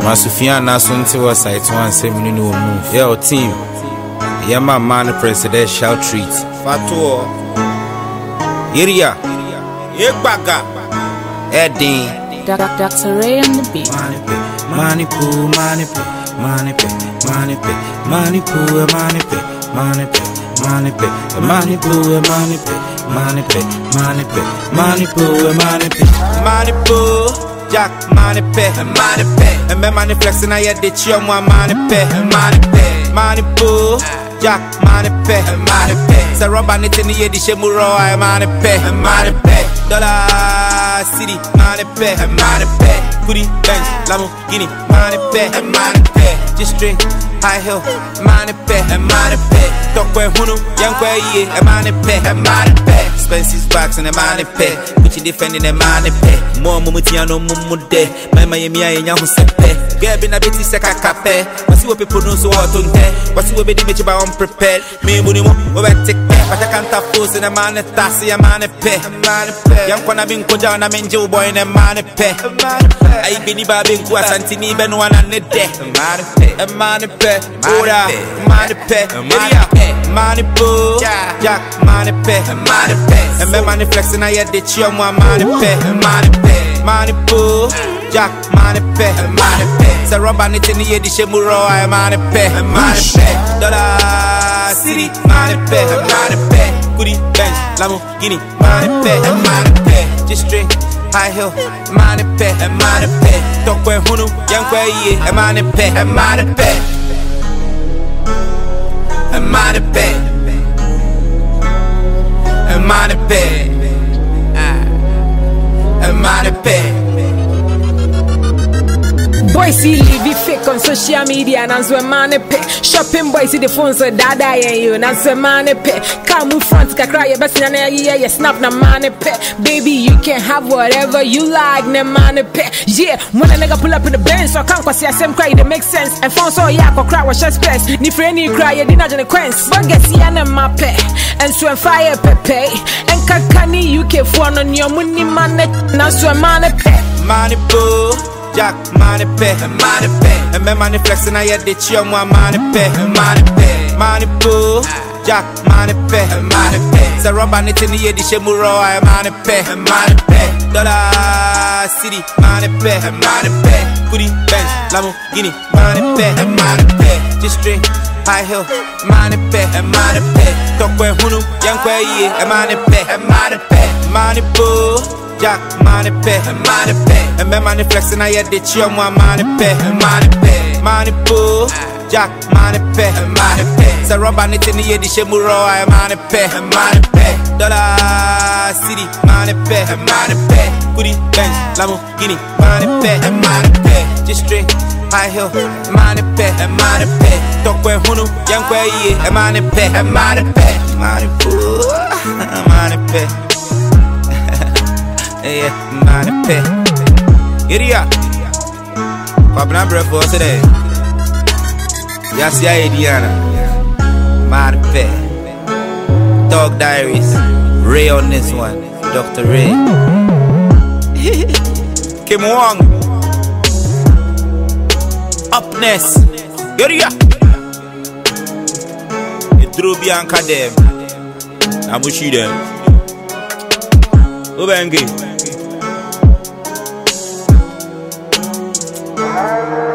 Masufia Nasunti was site 17 move. Your team. Yama man presidential treat. Fatuo. Iria. Yebaga. Eddie. Dr. Ray on the beat. Money poo, money pay, money pay, money pay, money poo, money pay, money pay, money pay, money poo, money pay, money pay, money pay, money poo, money pay, money poo, Jack, money pay, money pay, and me money flexing I had the chill money pay, money poo, Jack, money pay, money pay, so rubber it in the edition muro, I money pay, dollar city, money pay, Goody Benz, Lamborghini, money pay, just drink, high hill, money pay, talk when Hunu, young way, money pay, expensive bags and a money pay, which you defending a money pay, more mumutiano mumude, my Miami and Yahu Sepe, Gabin a bit seka cape, what's what people know so what on there, what's what be the by unprepared, me Munimo, over take pay, but I can't afford in a money tassi, a money pay, young one I've been Koja, I'm in Joe Boy and a money pay. I believe I've been to a Santini, Ben one and a day. A money pay, Ora, money pay, money poo, Jack, money pay, and my money flexing. I had the chill, money pay, money poo, Jack, money pay, so rubber it in the edition, Muro, I money pay, dollar city, money pay, Goody Benz, Lamborghini, money pay, just drink. High hill, money pay, talk when Hunu, young way, money pay, money pay, money pay, money pay, money pay. Boys see live fake on social media and answer money pay. Shopping boys see the phones so dada and you and answer money pay. Come move front to cry your best in a year, you snap na money pay. Baby, you can have whatever you like, na money pay. Yeah, when a nigga pull up in the Benz, so can't see a same cry, it makes sense. And phone so yeah, cry was just stress. Ni friend you cry, you didn't have quench. But get see an pay. And swim fire pay. And kakani you can phone on your money man, now swim money pay. Money poo. Jack, money pay, and my money flexing. I had the chill, money pay, money poo, Jack, money pay, so rubber it in the edition, Muro, I money pay, dollar city, money pay, Goody Benz, Lamborghini, money pay, just drink, high hill, money pay, talk when Hunu, young way, money pay, money poo. Jack, money pay, and my money flexing. I had the chill, money pay, money poo, Jack, money pay, so rubber it in the edition, Muro, I money pay, dollar city, money pay, Goody Benz, Lamborghini, money pay, just drink, high hill, money pay, talk when Hunu, young way, money poo, money pay. Yeah, money pay. Iria. Pabna breakfast today. Yes, yeah, Diana. Money pay. Dog Diaries. Ray on this one. Dr. Ray. Kim Wong. Upness. Iria. You drew Bianca them. Amushi them. Ubengi.